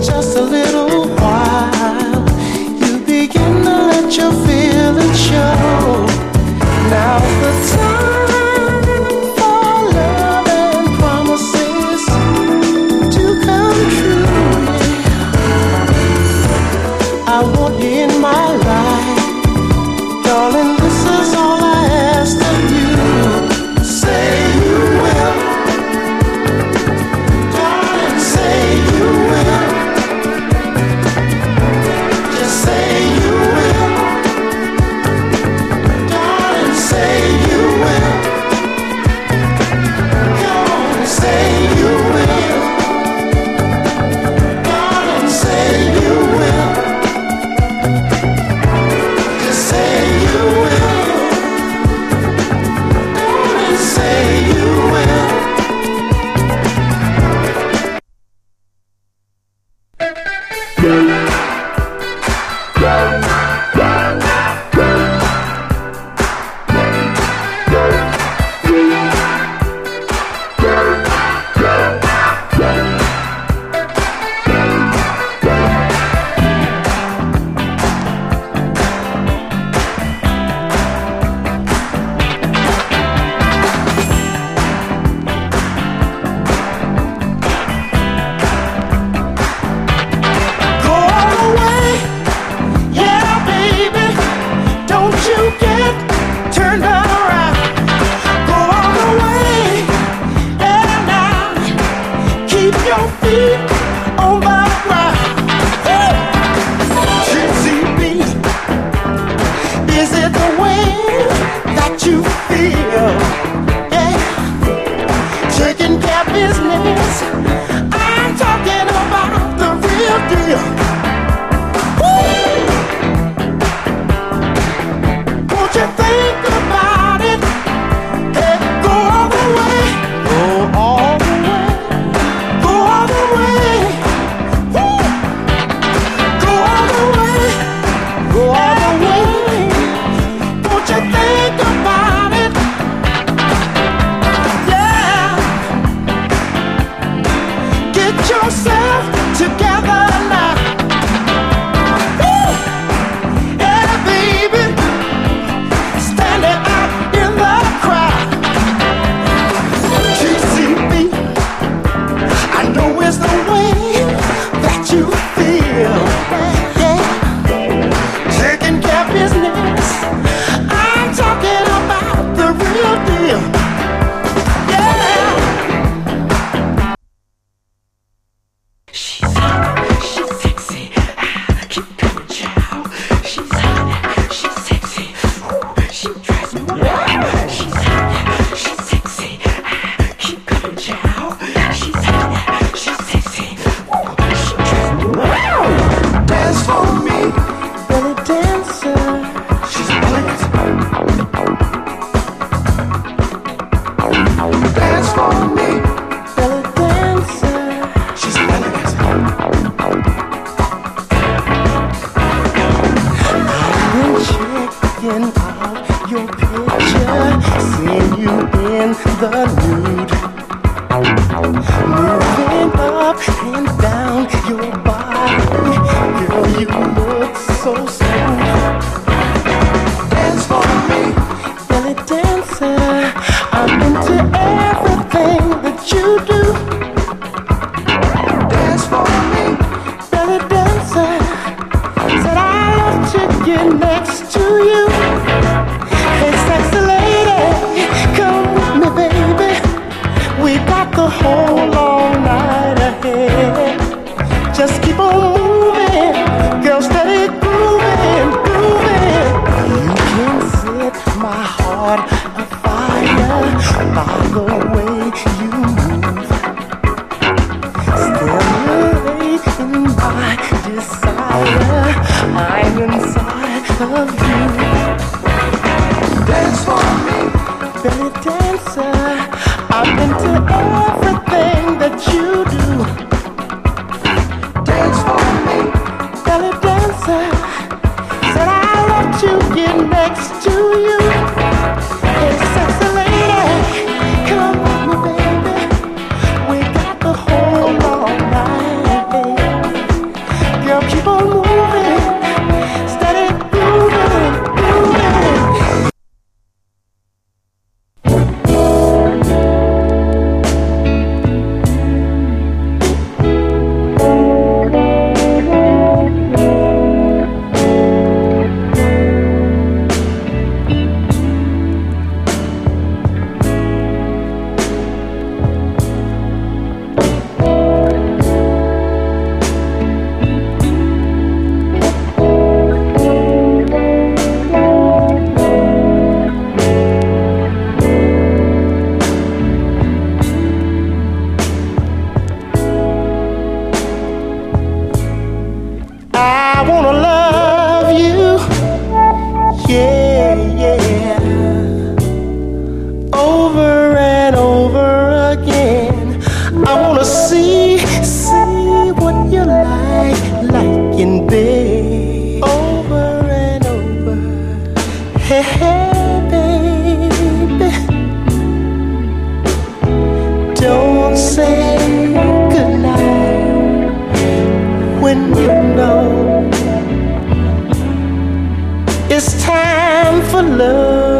just a little while, you begin to let your feelings show. Now's the time for love and promises to come true. I want you in my life, darling, this is all I ask of you. Say you will, darling, say you will. Just say you will, darling, say you will. Come on, say you will, darling, say you will. Just say you will, darling, say you will. Go all the way, yeah, baby. Don't you get turned around. Go all the way, yeah, now. Keep your feet on the ground. GCB, is it the way that you feel? Yeah, taking care of business. I'm talking about the real deal. Won't you think about it? Hey, go all the way. Go all the way. Go all the way. Woo. Go all the way. Go all the way. Won't you think about it? Yeah. Get yourself together now. Woo. Yeah, baby. Standing out in the crowd. GCB, I know it's the way that you feel. Yeah. Taking care of business. I'm talking about the real deal. Yeah. She's hot, she's sexy. Keep coming, child. She's hot, she's sexy. She drives me wild. She's hot, she's sexy. Keep coming, child. She's hot, she's sexy. She drives me wild. Dance for me, belly dancer. She's brilliant. Dance for me, belly dancer. She's brilliant. I've been checking out your picture, seeing you in the nude, moving up and down your body. Girl, you look so smooth. Dance for me, belly dancer. I'm into everything that you do. Dance for me, belly dancer. Said I love to get next to you. Hey, sexy lady, come with me, baby. We got the whole long night ahead. Just keep on moving, girl, steady grooving, grooving. You can set my heart afire by the way you move. Stimulating my desire, I'm inside of you. Dance for me, belly dancer. I'm into everything that you do. Dance for me, belly dancer. Said I love to get next to you. Hey, sexy lady, come with me, baby. We got the whole long night. night like in bed over and over. Hey, hey, baby, don't say goodnight when you know it's time for love.